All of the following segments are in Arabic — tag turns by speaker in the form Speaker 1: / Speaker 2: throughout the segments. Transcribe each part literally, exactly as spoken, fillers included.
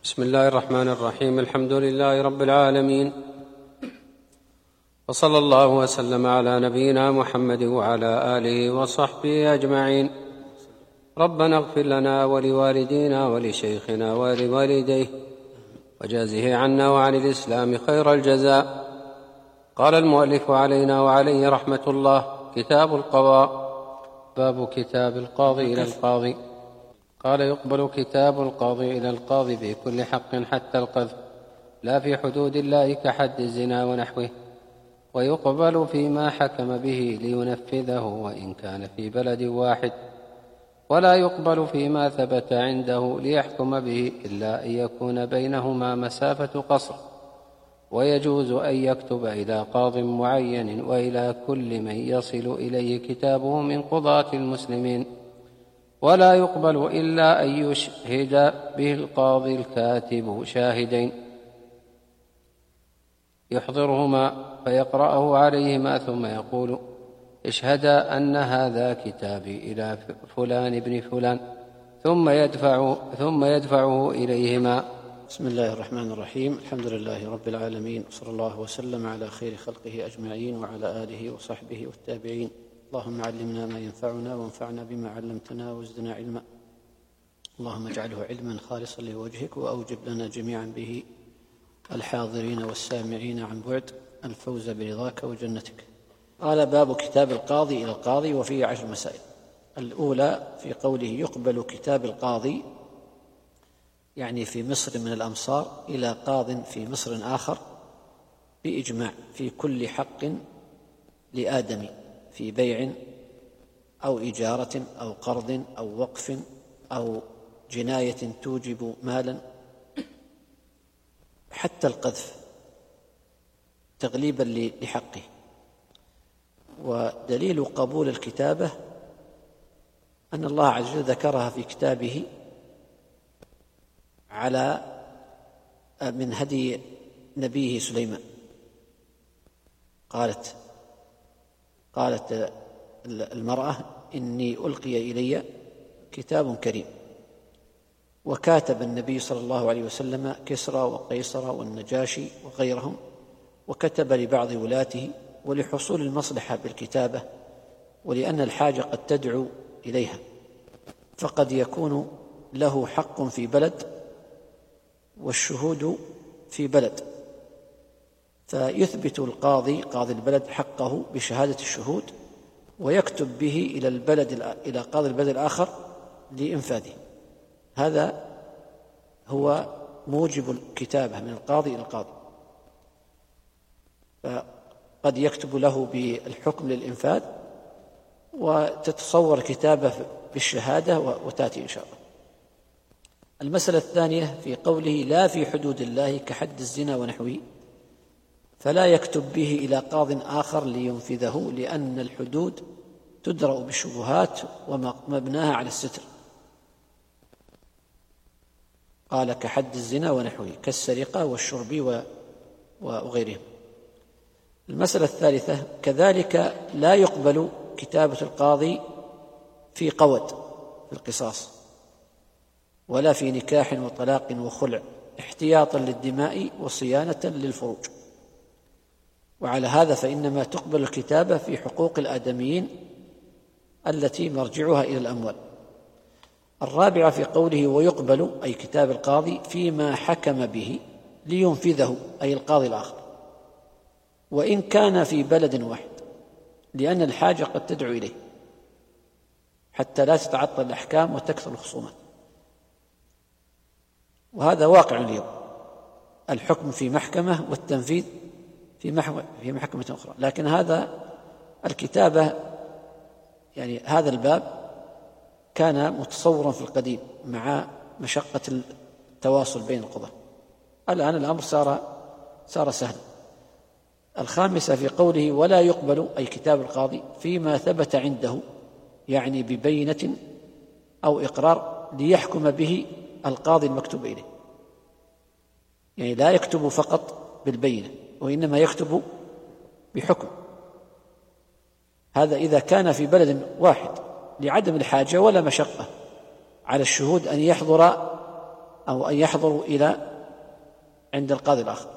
Speaker 1: بسم الله الرحمن الرحيم. الحمد لله رب العالمين، وصلى الله وسلم على نبينا محمد وعلى آله وصحبه أجمعين. ربنا اغفر لنا ولوالدينا ولشيخنا ولوالديه وجازه عنا وعن الإسلام خير الجزاء. قال المؤلف علينا وعليه رحمة الله: كتاب القضاء. باب كتاب القاضي إلى القاضي. قال: يقبل كتاب القاضي إلى القاضي بكل حق حتى القذف، لا في حدود الله كحد الزنا ونحوه، ويقبل فيما حكم به لينفذه وإن كان في بلد واحد، ولا يقبل فيما ثبت عنده ليحكم به إلا أن يكون بينهما مسافة قصر، ويجوز أن يكتب إلى قاض معين وإلى كل من يصل إليه كتابه من قضاة المسلمين، ولا يقبل إلا أن يشهد به القاضي الكاتب شاهدين يحضرهما فيقرأه عليهما ثم يقول: اشهدا أن هذا كتابي إلى فلان بن فلان، ثم يدفع ثم يدفعه إليهما.
Speaker 2: بسم الله الرحمن الرحيم. الحمد لله رب العالمين، وصلى الله وسلم على خير خلقه أجمعين وعلى آله وصحبه والتابعين. اللهم علمنا ما ينفعنا وانفعنا بما علمتنا وزدنا علما. اللهم اجعله علما خالصا لوجهك، وأوجب لنا جميعا به الحاضرين والسامعين عن بعد الفوز برضاك وجنتك. قال: باب كتاب القاضي إلى القاضي، وفيه عشر مسائل. الأولى في قوله: يقبل كتاب القاضي، يعني في مصر من الأمصار إلى قاض في مصر آخر بإجماع في كل حق لآدمي، في بيع أو إجارة أو قرض أو وقف أو جناية توجب مالا، حتى القذف تغليبا لحقه. ودليل قبول الكتابة أن الله عز وجل ذكرها في كتابه على من هدي نبيه سليمان. قالت قالت المرأة: إني ألقي إلي كتاب كريم. وكاتب النبي صلى الله عليه وسلم كسرى وقيصر والنجاشي وغيرهم، وكتب لبعض ولاته، ولحصول المصلحة بالكتابة، ولأن الحاجة قد تدعو إليها، فقد يكون له حق في بلد والشهود في بلد، فيثبت القاضي قاضي البلد حقه بشهادة الشهود، ويكتب به إلى البلد إلى قاضي البلد الآخر لإنفاذه. هذا هو موجب الكتابة من القاضي إلى القاضي، فقد يكتب له بالحكم للإنفاذ، وتتصور كتابة بالشهادة وتأتي إن شاء الله. المسألة الثانية في قوله: لا في حدود الله كحد الزنا ونحوه، فلا يكتب به إلى قاض آخر لينفذه، لأن الحدود تدرأ بالشبهات ومبناها على الستر. قال: كحد الزنا ونحوه، كالسرقة والشرب وغيرهم. المسألة الثالثة كذلك: لا يقبل كتابة القاضي في قود في القصاص، ولا في نكاح وطلاق وخلع، احتياطا للدماء وصيانة للفروج. وعلى هذا فإنما تقبل الكتابة في حقوق الآدميين التي مرجعها إلى الأموال. الرابعة في قوله: ويقبل، أي كتاب القاضي، فيما حكم به لينفذه، أي القاضي الآخر، وإن كان في بلد واحد، لأن الحاجة قد تدعو إليه، حتى لا تتعطل الأحكام وتكثر الخصومات. وهذا واقع اليوم، الحكم في محكمة والتنفيذ في محكمة أخرى. لكن هذا الكتابة، يعني هذا الباب كان متصورا في القديم مع مشقة التواصل بين القضاة. الآن الأمر صار صار سهلا. الخامسة في قوله: ولا يقبل، أي كتاب القاضي، فيما ثبت عنده، يعني ببينة أو إقرار ليحكم به القاضي المكتوب إليه، يعني لا يكتب فقط بالبينة، وإنما يكتب بحكم. هذا إذا كان في بلد واحد لعدم الحاجة ولا مشقة على الشهود أن يحضر أو أن يحضروا إلى عند القاضي الآخر.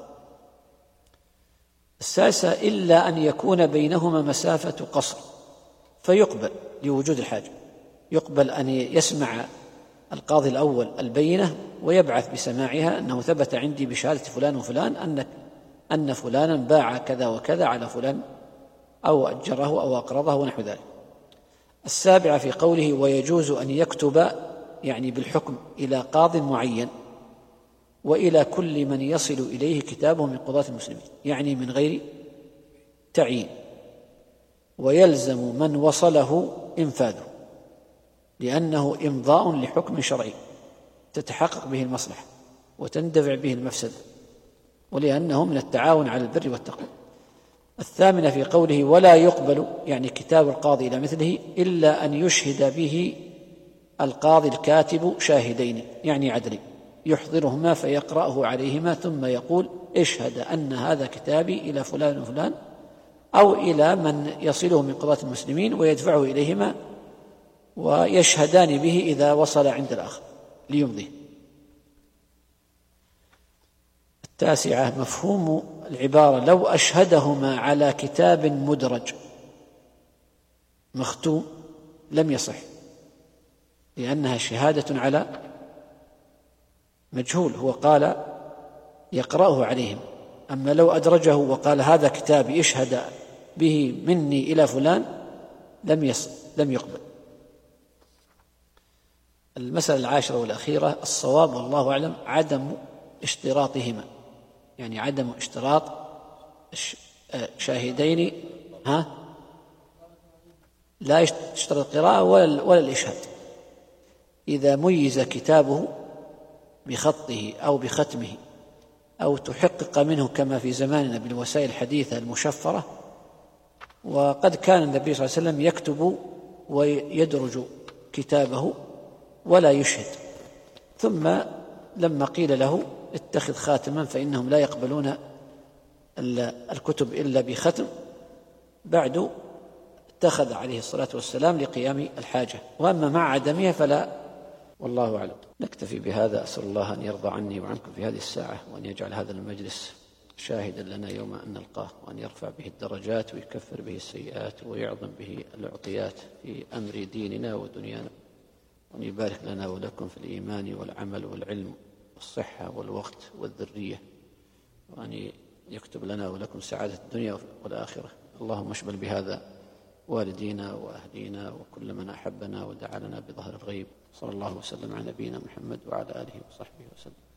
Speaker 2: السادسة إلا أن يكون بينهما مسافة قصر فيقبل لوجود الحاجة، يقبل أن يسمع القاضي الأول البينة ويبعث بسماعها أنه ثبت عندي بشهادة فلان وفلان أن أن فلانا باع كذا وكذا على فلان أو أجره أو أقرضه ونحو ذلك. السابعة في قوله ويجوز أن يكتب يعني بالحكم إلى قاض معين وإلى كل من يصل إليه كتابه من قضاة المسلمين، يعني من غير تعيين، ويلزم من وصله إنفاذه لأنه إمضاء لحكم شرعي تتحقق به المصلحة وتندفع به المفسدة، ولأنه من التعاون على البر والتقوى. الثامنة في قوله ولا يقبل يعني كتاب القاضي إلى مثله إلا أن يشهد به القاضي الكاتب شاهدين يعني عدلين يحضرهما فيقرأه عليهما ثم يقول اشهد أن هذا كتابي إلى فلان وفلان أو إلى من يصله من قضاة المسلمين ويدفعه إليهما ويشهدان به إذا وصل عند الآخر ليمضيه. التاسعة مفهوم العبارة لو أشهدهما على كتاب مدرج مختوم لم يصح لأنها شهادة على مجهول، هو قال يقرأه عليهم، أما لو أدرجه وقال هذا كتابي اشهد به مني إلى فلان لم يصح لم يقبل. المسألة العاشرة والأخيرة الصواب والله أعلم عدم اشتراطهما، يعني عدم اشتراط شاهدين ها لا يشترط القراءة ولا, ولا الإشهاد. إذا ميز كتابه بخطه أو بختمه أو تحقق منه كما في زماننا بالوسائل الحديثة المشفرة، وقد كان النبي صلى الله عليه وسلم يكتب ويدرج كتابه ولا يشهد، ثم لما قيل له اتخذ خاتما فإنهم لا يقبلون الكتب إلا بختم بعد اتخذ عليه الصلاة والسلام لقيام الحاجة، وأما مع عدمها فلا، والله أعلم. نكتفي بهذا، أسأل الله أن يرضى عني وعنكم في هذه الساعة وأن يجعل هذا المجلس شاهدا لنا يوم أن نلقاه، وأن يرفع به الدرجات ويكفر به السيئات ويعظم به العطيات في أمر ديننا ودنيانا، وأن يبارك لنا ولكم في الإيمان والعمل والعلم والصحة والوقت والذرية، وأن يكتب لنا ولكم سعادة الدنيا والآخرة. اللهم اشمل بهذا والدينا وأهلينا وكل من أحبنا ودعا لنا بظهر الغيب. صلى الله وسلم على نبينا محمد وعلى آله وصحبه وسلم.